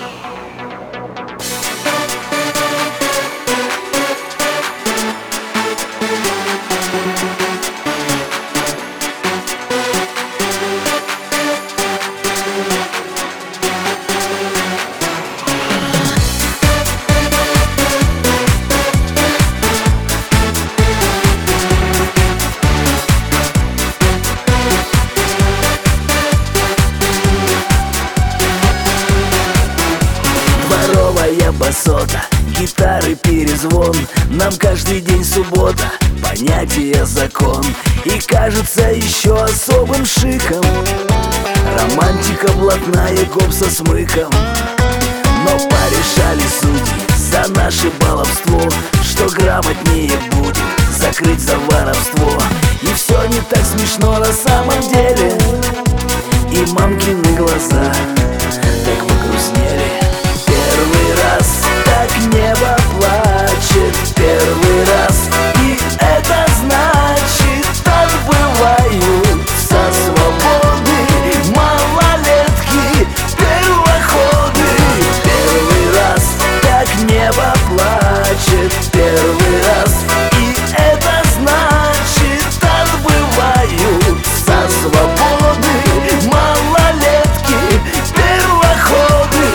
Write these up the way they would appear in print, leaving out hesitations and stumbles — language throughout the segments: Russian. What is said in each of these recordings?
Басота, гитары перезвон. Нам каждый день суббота, понятие закон. И кажется еще особым шиком романтика блатная, гоп со смыком. Но порешали судьи за наше баловство, что грамотнее будет закрыть за воровство. И все не так смешно на самом деле, и мамкины глаза так погрустнели. Первый раз так небо плачет, первый раз, и это значит, так бывают со свободы малолетки, первоходы. Первый раз так небо плачет, первый раз, и это значит, так бывают со свободы малолетки, первоходы.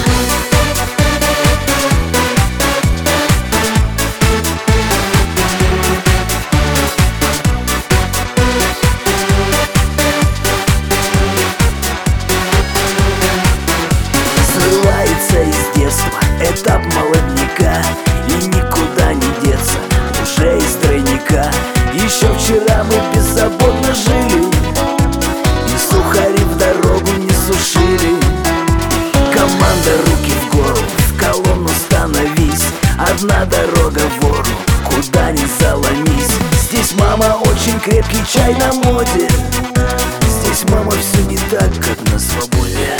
Срывается из детства этап молодняка, и никуда не деться уже из тройника. Еще вчера мы беззаботно жили, и сухари в дорогу не сушили. Команда, руки в гору, в колонну становись, одна дорога вору, куда ни заломись. Здесь, мама, очень крепкий чай на моде, здесь, мама, все не так, как на свободе.